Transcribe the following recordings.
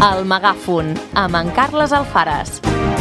El Megàfon, amb en Carles Alfares.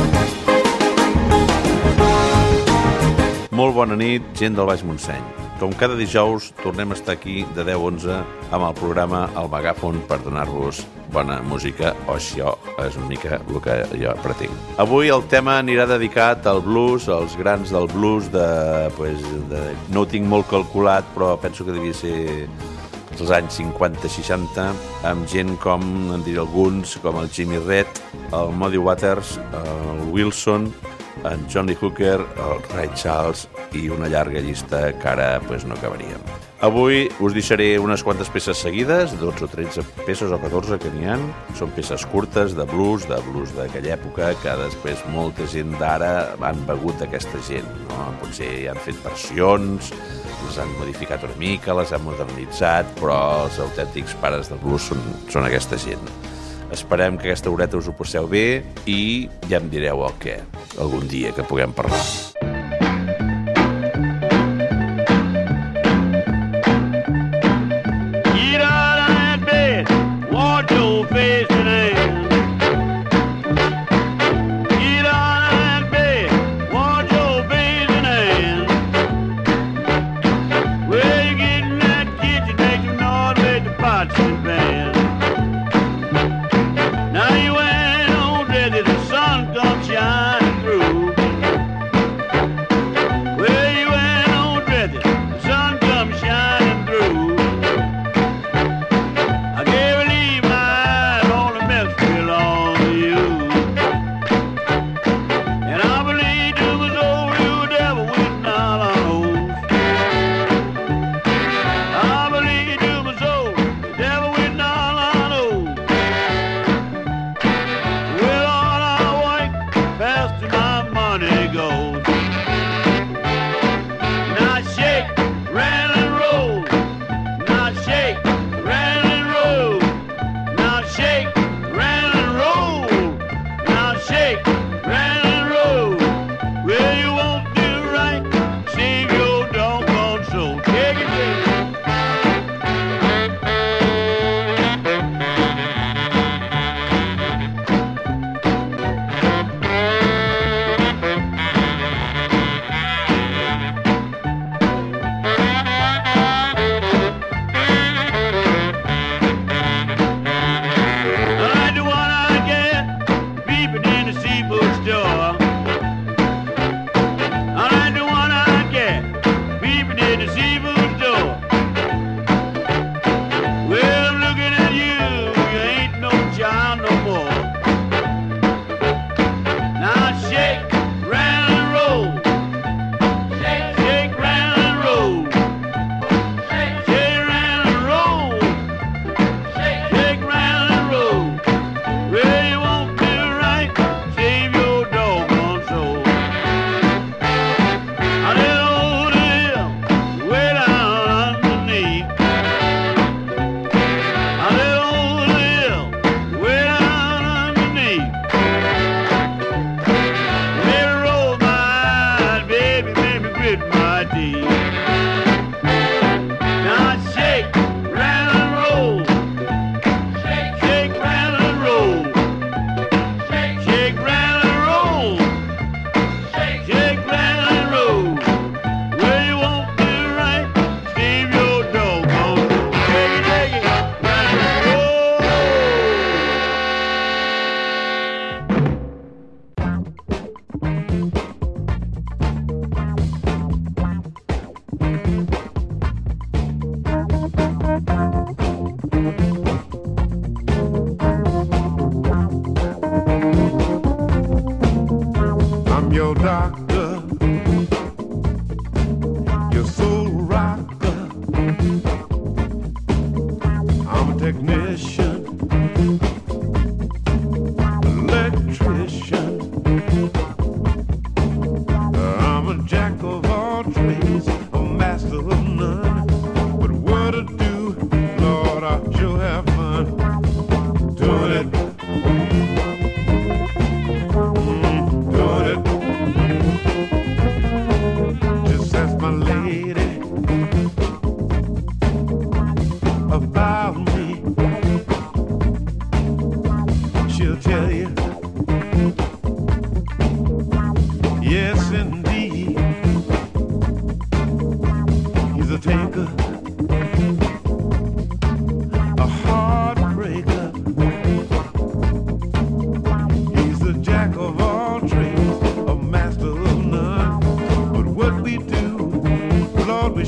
Molt bona nit, gent del Baix Montseny. Com cada dijous, tornem a estar aquí de 10 a 11 amb el programa El Megàfon per donar-vos bona música, o això és una mica el que jo pretenc. Avui el tema anirà dedicat al blues, als grans del blues, no ho tinc molt calculat, però penso que devia ser dels anys 50-60, amb gent com, en diré alguns, com el Jimmy Reed, el Muddy Waters, el Wilson, en John Lee Hooker, el Ray Charles i una llarga llista que ara no acabaríem. Avui us deixaré unes quantes peces seguides, 12 o 13 peces o 14 que n'hi ha. Són peces curtes de blues d'aquella època, que després molta gent d'ara han begut d'aquesta gent, no? Potser han fet versions, les han modificat una mica, les han modernitzat, però els autèntics pares del blues són aquesta gent. Esperem que aquesta horeta us ho passeu bé i ja em direu el què, algun dia que puguem parlar.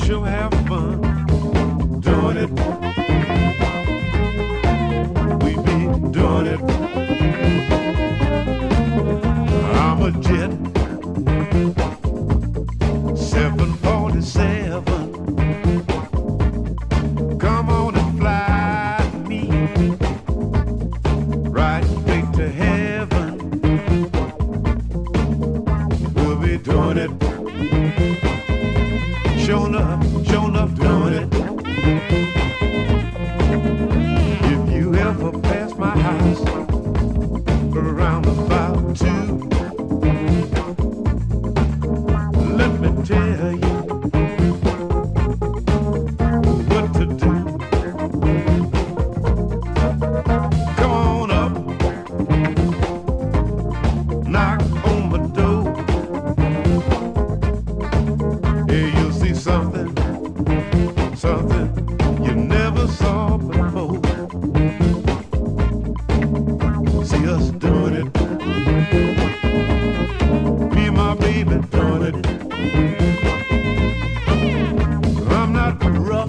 sure have fun doing it. We be doing it. I'm a jet 747. Come on and fly me right straight to heaven. We'll be doing it. Showing up doing it. If you ever pass my house around about 2, let me tell you what to do. Come on up, knock on my door. Hey, you'll see something you never saw before. See us doing it. Me and my baby doing it. I'm not rough,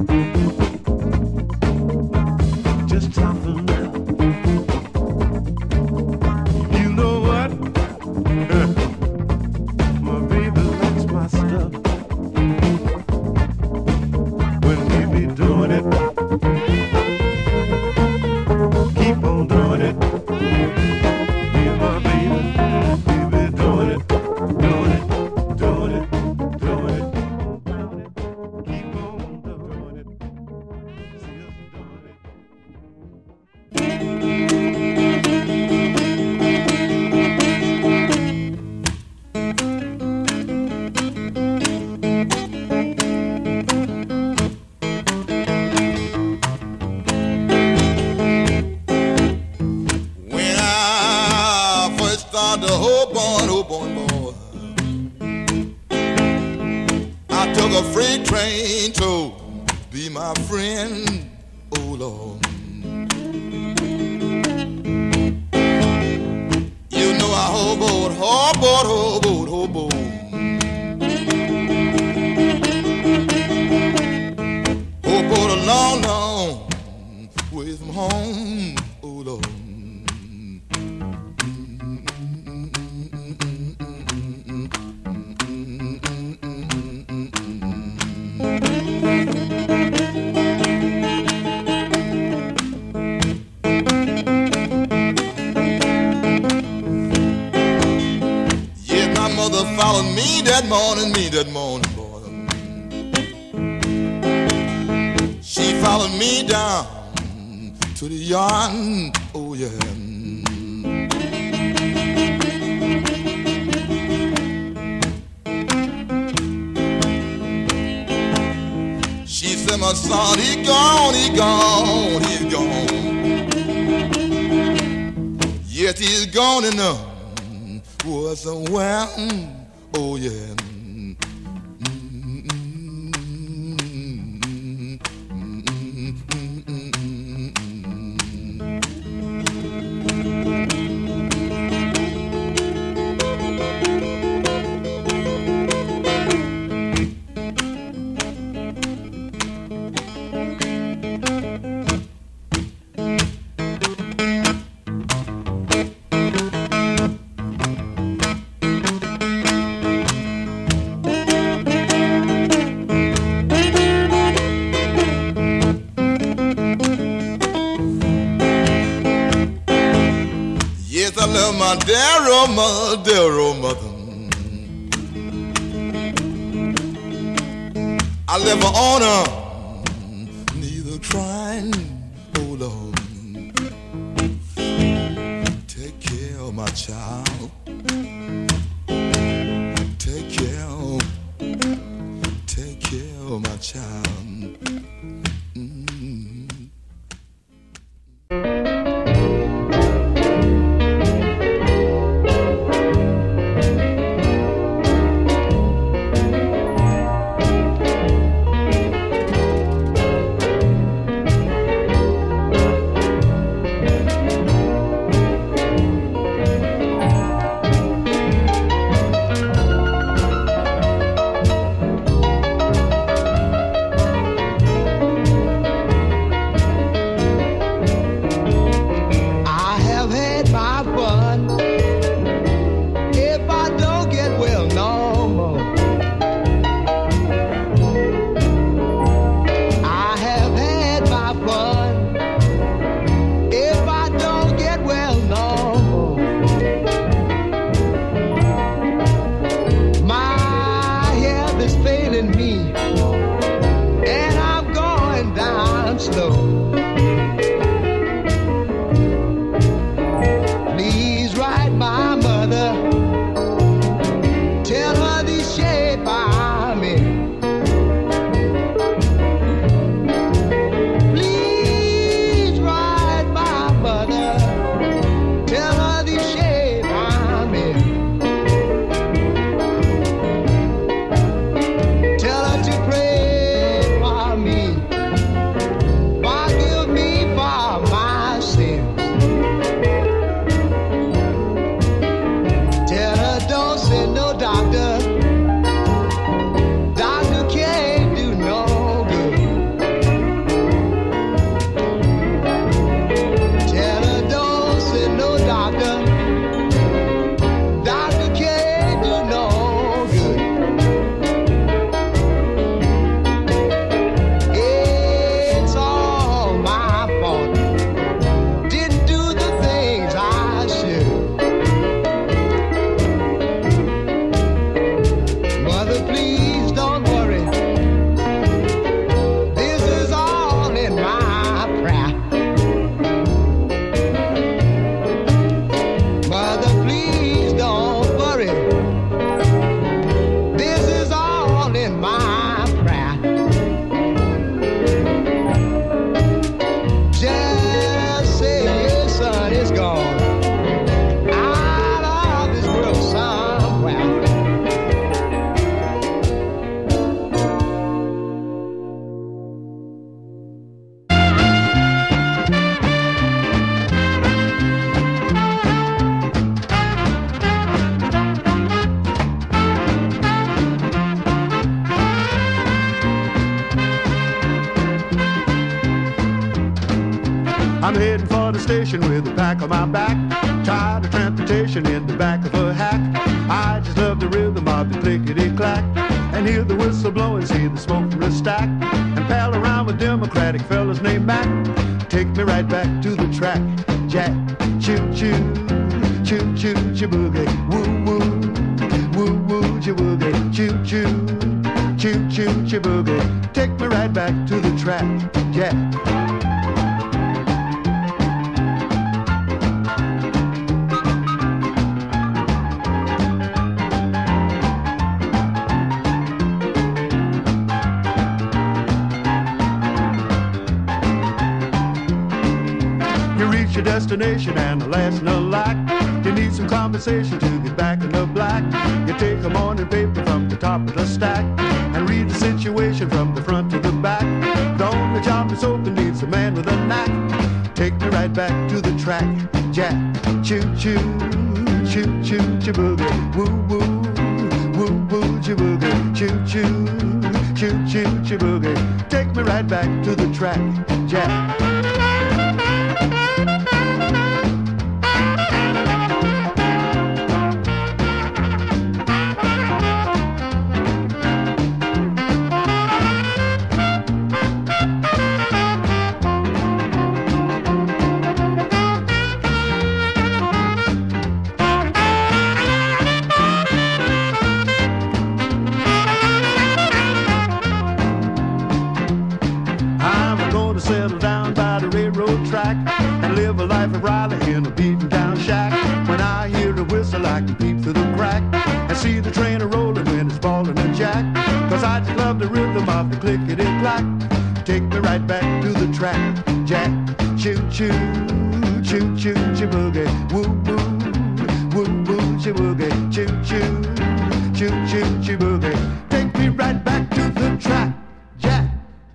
just tough enough. You know what? My baby likes my stuff. When we be doing it, keep on doing it. Me and my baby, we be doing it, doing it, doing it, doing it, doing it. Keep on doing it. See us doing it. When I first started to hope on, boy, I took a freight train to be my friend, oh Lord. You know I hoboed a long way from home, oh Lord. Yeah, my mother followed me that morning, boy. She followed me down to the yard, oh yeah. She said, my son, he's gone. Yes, he's gone enough. Was somewhere, oh yeah. Yes, I love my dear old mother. I left her on her, neither crying, oh Lord. Take care of my child. Take care of my child. I'm heading for the station with a pack on my back, tired of transportation in the back of a hack. I just love the rhythm of the clickety-clack, and hear the whistle blowing, see the smoke from the stack, and pal around with Democratic fellas named Mac. Take me right back to the track, Jack. Choo-choo, choo-choo, choo-boogie, woo-woo, woo-woo, choo-boogie, choo-choo, choo-choo, choo-boogie. Take me right back to the track, Jack. Your destination and the last no lack. You need some conversation to get back in the black. You take a morning paper from the top of the stack and read the situation from the front to the back. The only job that's open needs a man with a knack. Take me right back to the track, Jack. Choo-choo, choo-choo, choo-boogie, woo-woo, woo-woo, choo-boogie, choo-choo, choo-choo, choo-boogie. Take me right back to the track, Jack. Settle down by the railroad track and live a life of Riley in a beaten down shack. When I hear the whistle I can peep through the crack and see the train a-rolling when it's balling a jack. Cause I just love the rhythm of the clickety-clack. Take me right back to the track, Jack. Choo-choo, choo-choo, choo-boogie, woo-woo, woo-woo, choo-boogie, choo-choo, choo-choo, choo-boogie. Take me right back to the track, Jack.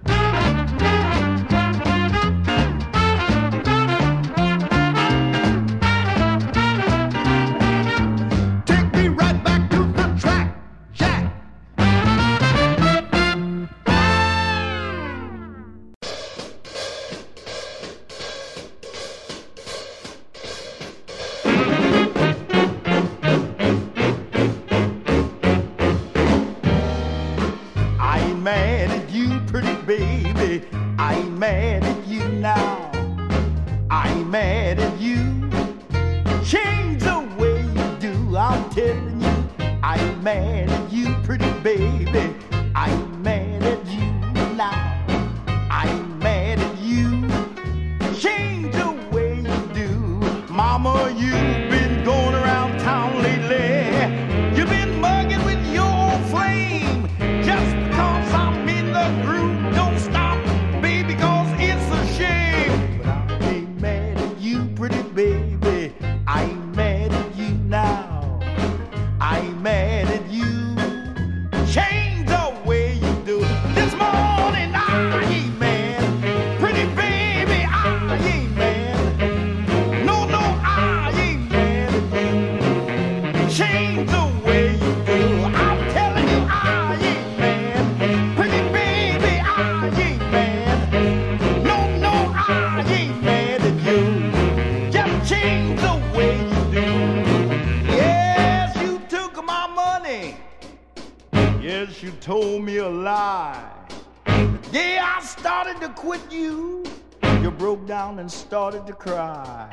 And started to cry.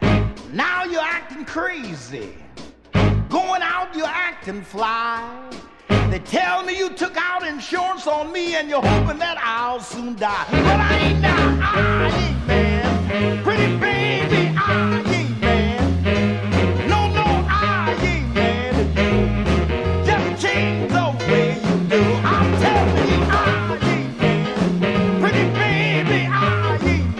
Now you're acting crazy. Going out, you're acting fly. They tell me you took out insurance on me and you're hoping that I'll soon die. But I ain't now, I ain't man. Pretty baby, I ain't man. No, no, I ain't man at you. Just change the way you do. I'm telling you, I ain't man. Pretty baby, I ain't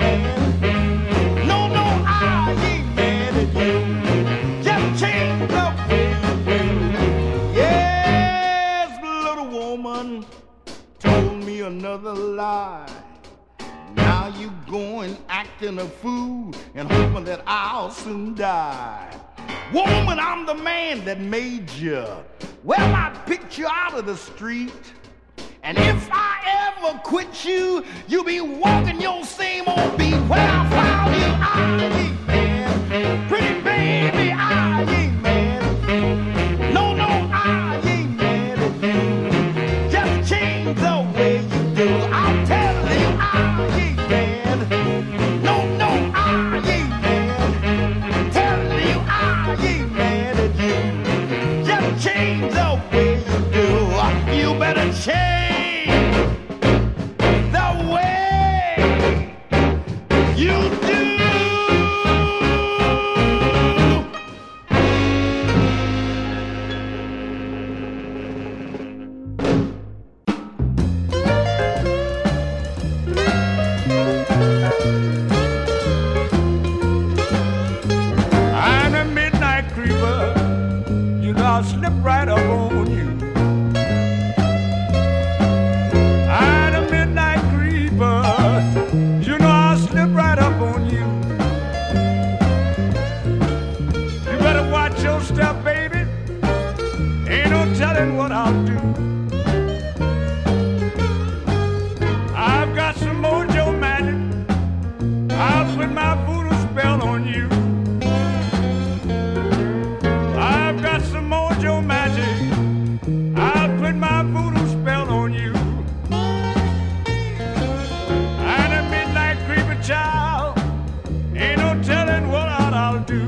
man. No, no, I ain't man at you. Just change the way you do. Yes, little woman told me another lie. Now you going acting a fool and hoping that I'll soon die. Woman, I'm the man that made you. Well, I picked you out of the street. And if I never quit you. You be walking your same old beat. Where I found you, I ain't mad. Pretty baby, I ain't mad. No, I ain't mad at you. Just change the way you do. I'm telling you, I ain't mad. No, I ain't mad. Telling you, I ain't mad at you. Just change the way you do. You better change the way you do. I'm a midnight creeper. You know I'll slip right up on you. I'm a midnight creeper. You know I'll slip right up on you. You better watch your step, baby. Ain't no telling what I'll do. I've got some mojo magic. I'll put my voodoo spell on you. I've got some mojo magic. I'll put my voodoo spell on you. I'm a midnight creeper child. Ain't no telling what I'll do.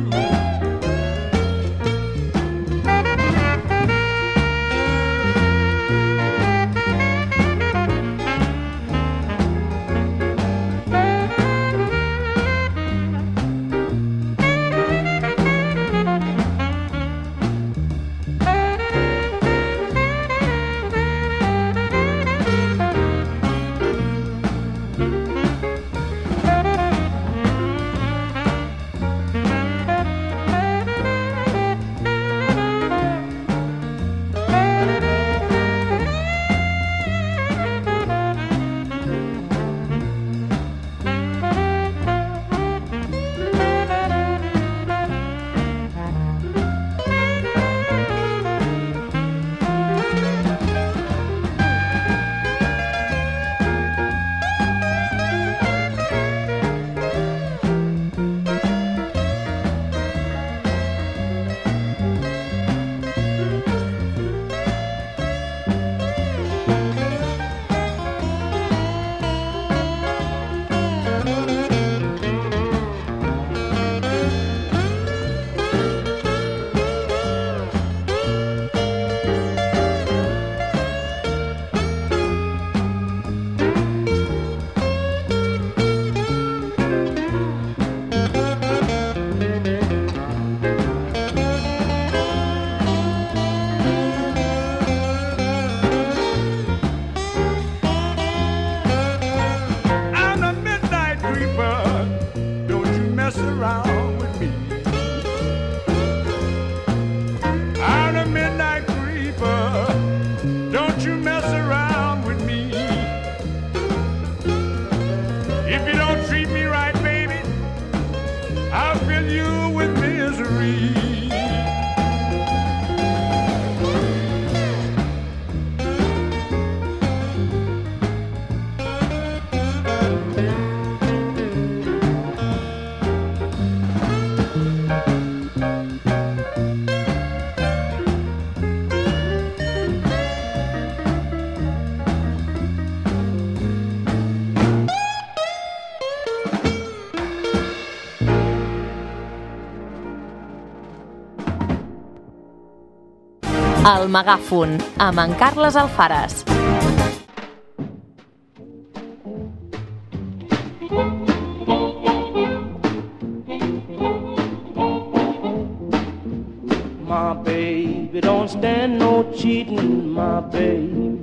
El Megàfon, amb en Carles Alfares. My baby don't stand no cheating, my baby.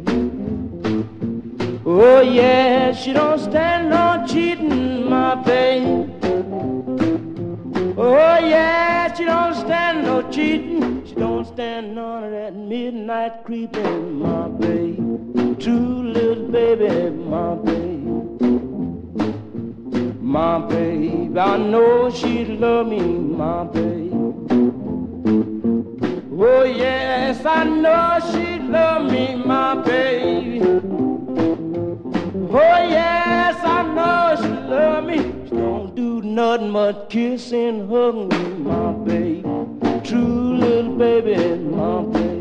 Oh yeah, she don't stand no cheating, my baby. Oh yeah, she don't stand no cheating. She don't stand none of that midnight creeping, my baby. True little baby, my baby. My baby, I know she love me, my baby. Oh yes, I know she love me, my baby. Nothing but kissing, hugging, my baby. True little baby, my baby.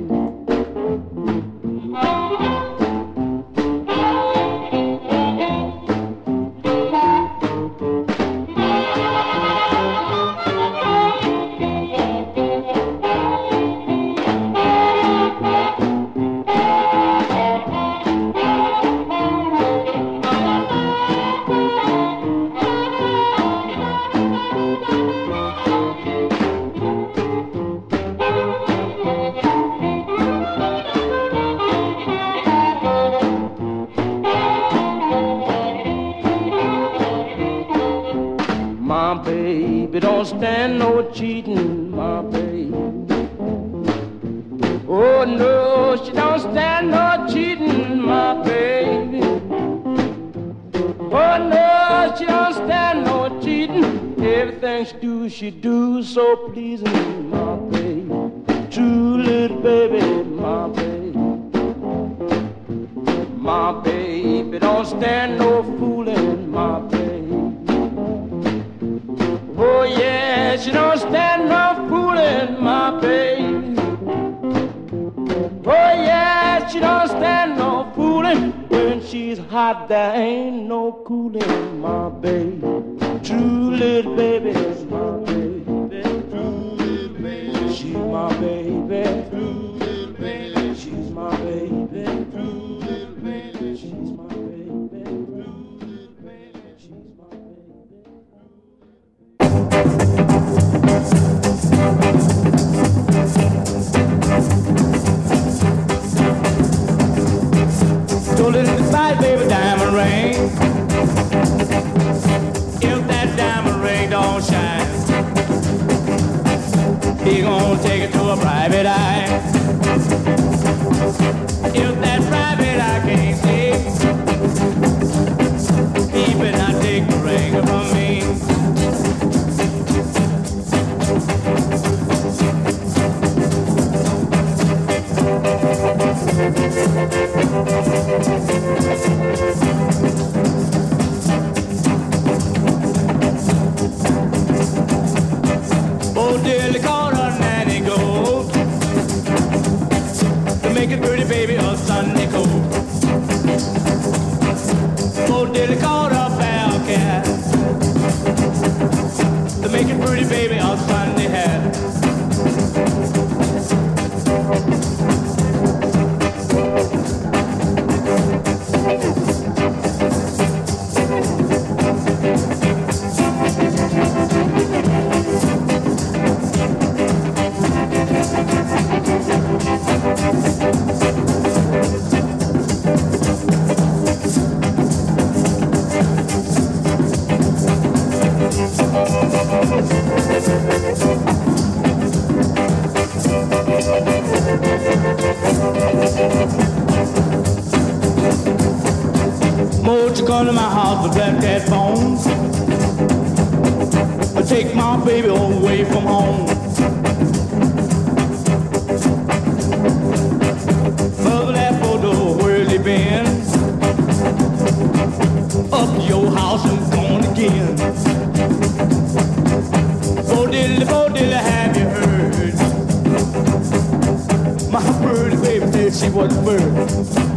Don't stand no cheating, my baby. Oh no, she don't stand no cheating, my baby. Oh no, she don't stand no cheating. Everything she do so pleasing, my baby. True little baby, my baby. My baby don't stand no fooling, my baby. Oh yeah, she don't stand no fooling, my baby. Oh yeah, she don't stand no fooling. When she's hot, there ain't no cooling, my baby. True little baby is my baby. True little baby, she's my baby. True little baby, she's my baby. True little baby, she's my baby. True little baby, she's my baby. So little goodbye, baby, diamond ring. If that diamond ring don't shine, he gonna take it to a private eye. If that private eye can't see, he better not take the ring from me. Oh, dearly called her nanny goat to make it pretty baby a Sunday coat. Oh, dearly called her bell cat to make it pretty baby a Sunday hat. Won't you come to my house with black cat bones? I take my baby away from home. Mother, that photo, where they been? Up to your house and gone again. Bo diddly, have you heard? My pretty baby did she was a bird.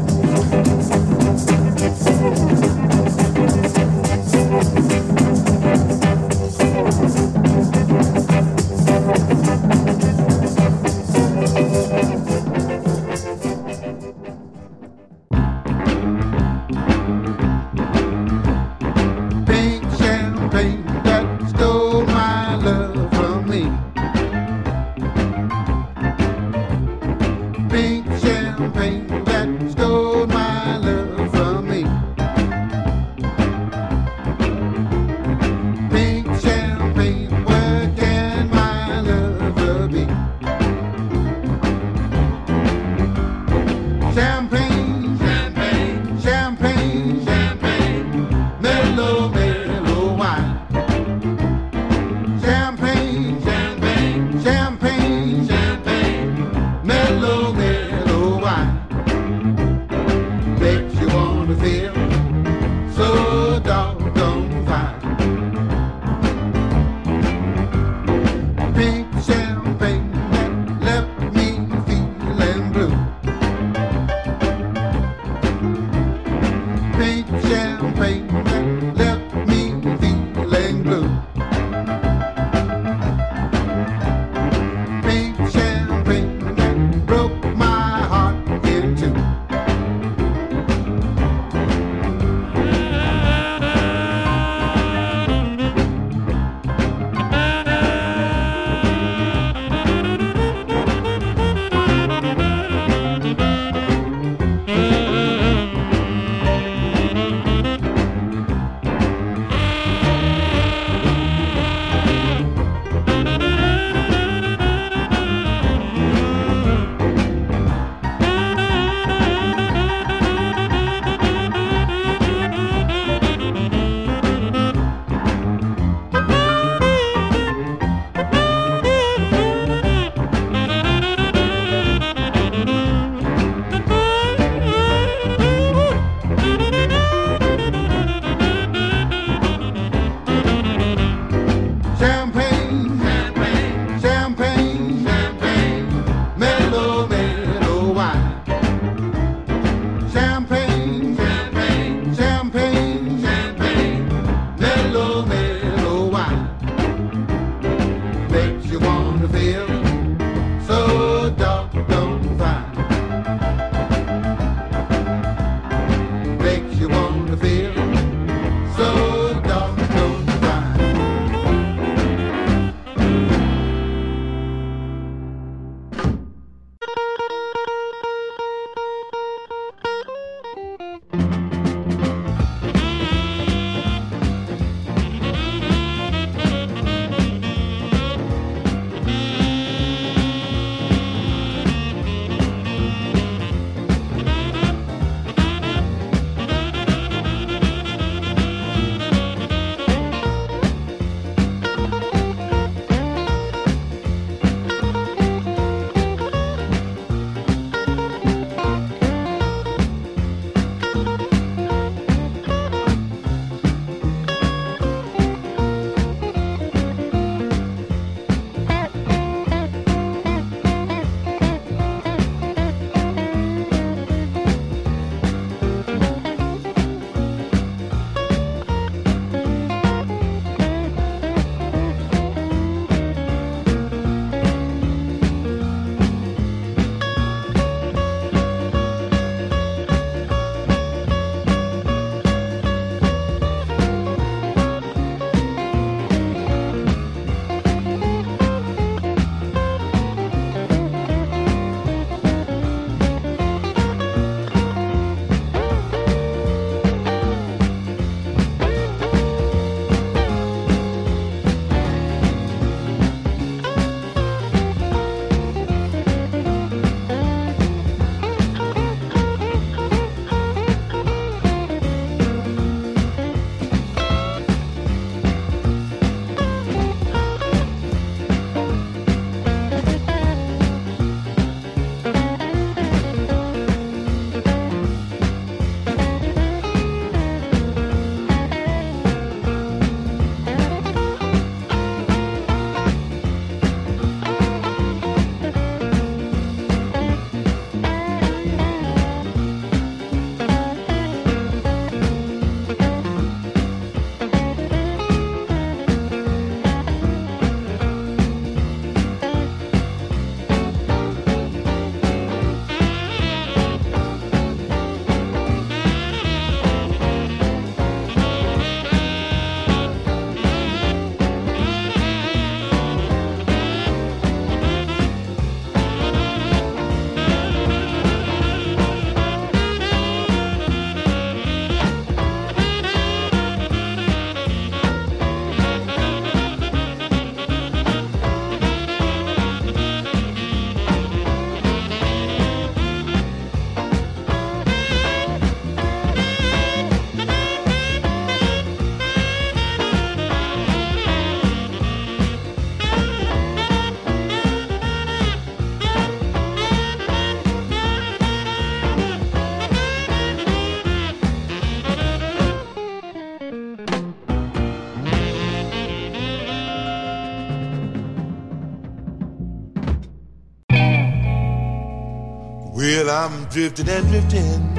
I'm drifting and drifting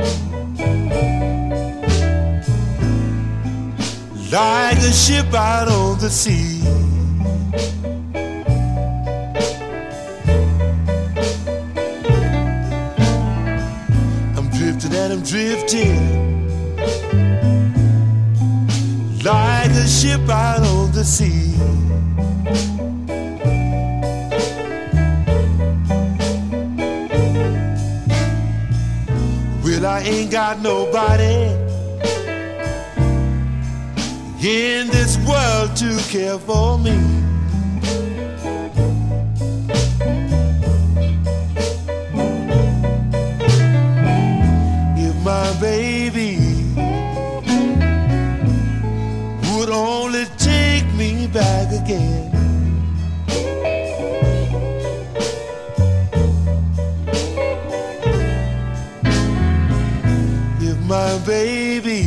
like a ship out on the sea. I'm drifting and I'm drifting like a ship out on the sea. Well, I ain't got nobody in this world to care for me. If my baby would only take me back again. If my baby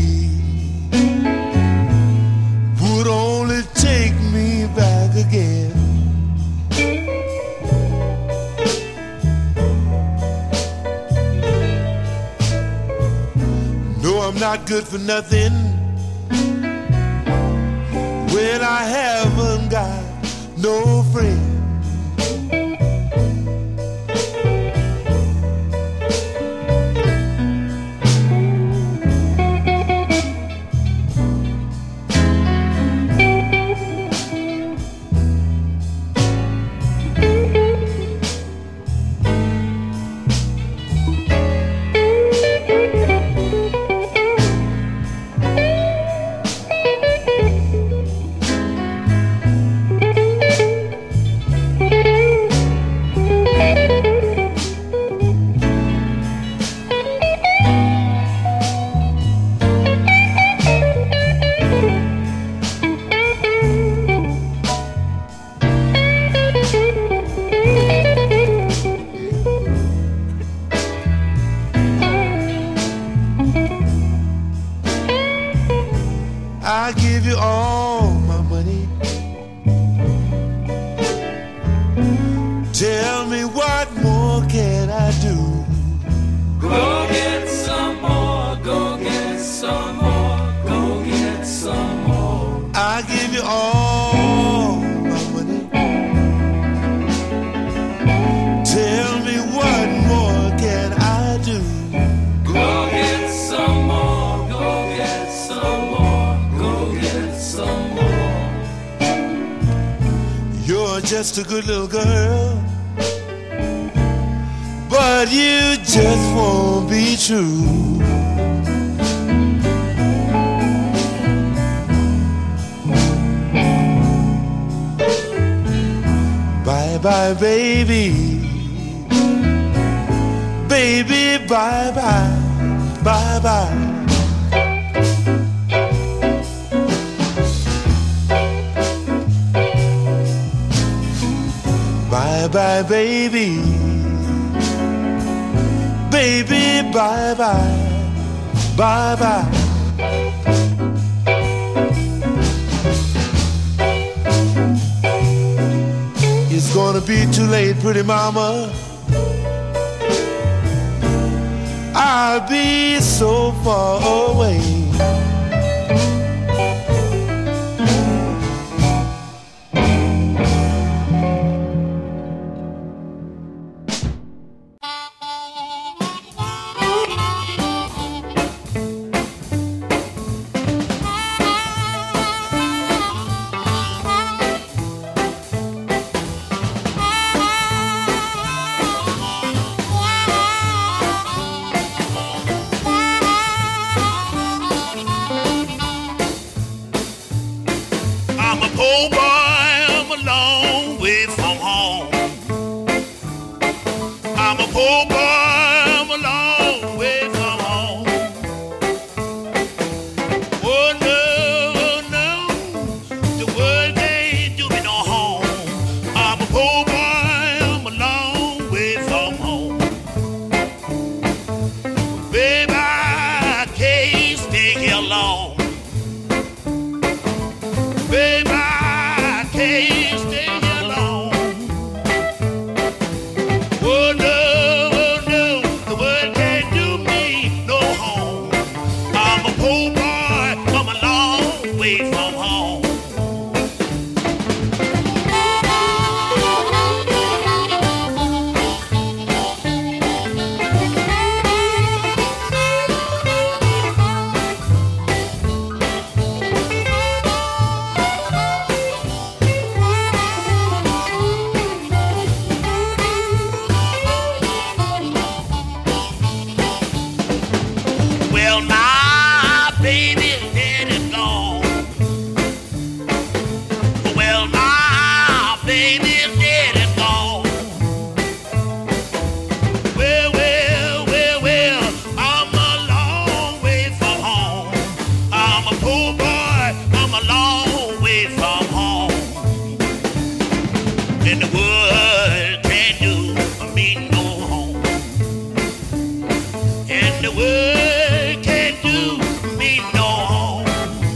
would only take me back again. No, I'm not good for nothing when I haven't got no friend. I give you all my money. Tell me what more can I do? Go get some more, go get some more, go get some more. I give you all my money. Tell me what more can I do? Go get some more, go get some more, go get some more. You're just a good little girl, but you just won't be true. Bye bye, baby. Baby, bye bye, bye bye. Bye bye, baby. Baby, bye bye, bye bye. It's gonna be too late, pretty mama. I'll be so far away. poor boy from a long way from home. Well, my baby dead and gone. Well, my baby dead and gone. Well, well, well, well, I'm a long way from home. I'm a poor boy, I'm a long way from home. And the world can't do me no home. And the world can't do me no harm.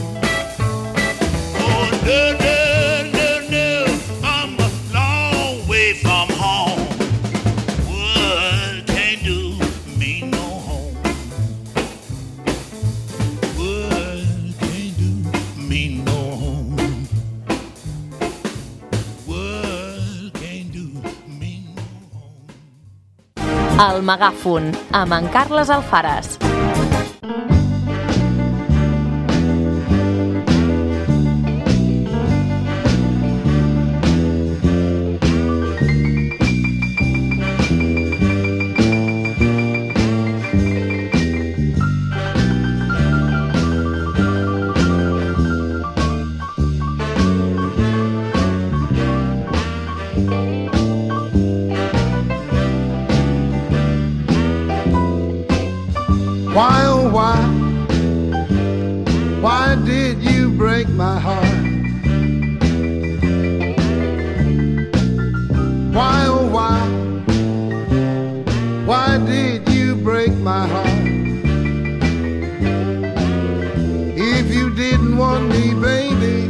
Oh, no, no, no, no, I'm a long way from home. World can't do me no harm. World can't do me no harm. World can't do me no harm. El Megàfon, amb en Carles Alfares. Why, oh why did you break my heart? Why, oh why did you break my heart? If you didn't want me, baby,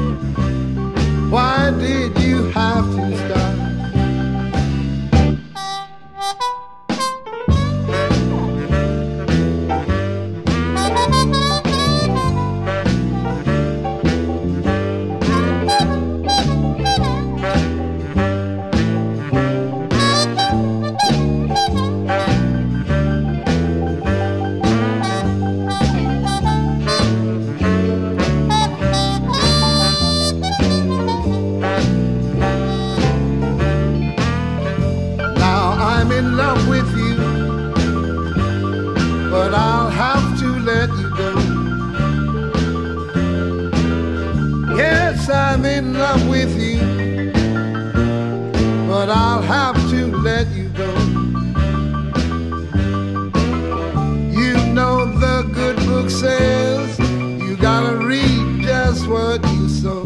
why did you have to stop? Now I'm in love with you, but I'll have to let you go. Yes, I'm in love with you, but I'll have to let you go. You know the good book says you gotta read just what you sow.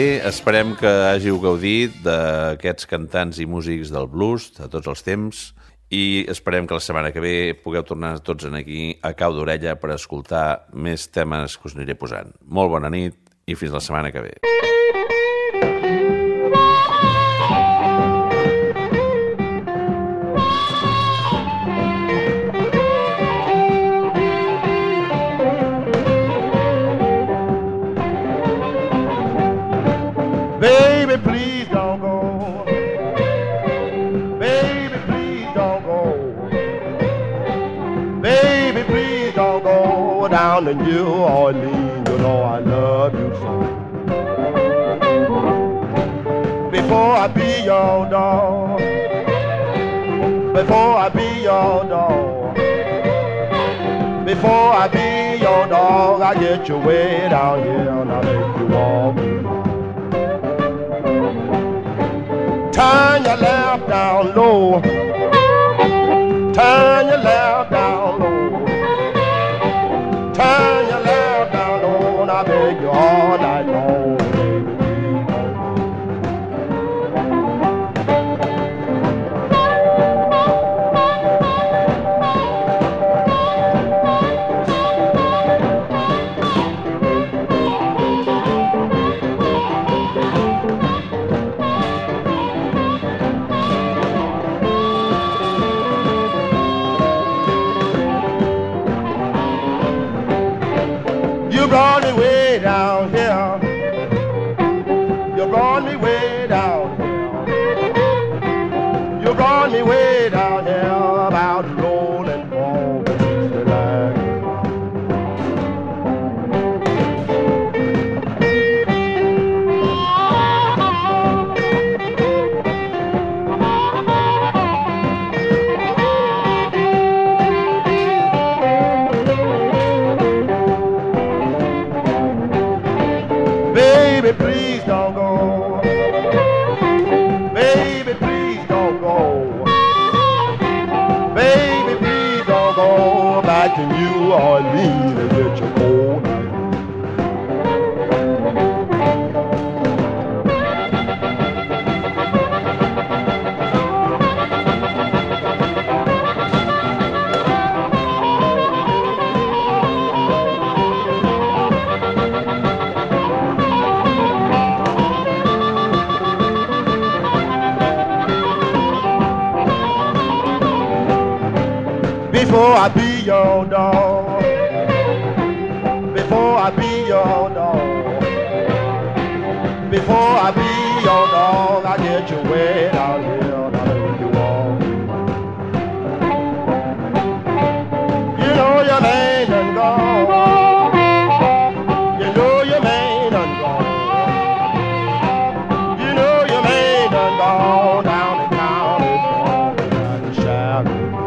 Bé, esperem que hàgiu gaudit d'aquests cantants i músics del blues de tots els temps i esperem que la setmana que ve pugueu tornar tots aquí a cau d'orella per escoltar més temes que us aniré posant. Molt bona nit i fins la setmana que ve. Baby, please don't go. Baby, please don't go. Baby, please don't go down to New Orleans. You know I love you so. Before I be your dog, before I be your dog, before I be your dog, I get you way down here and I make you walk. Turn your lamp down low. Turn your lamp down low. Turn your lamp down low, and I beg you all night long, baby. You brought me way down here. You brought me way down here. You brought me way down here about rolling ball against the line. Baby, please don't go. Baby, please don't go. Baby, please don't go back to New Orleans and get your old. Before I be your dog, before I be your dog, before I be your dog, I get you way down here and I make you walk. You know your man done gone. You know your man done gone. You know your man done gone down in town and gone down the shadow.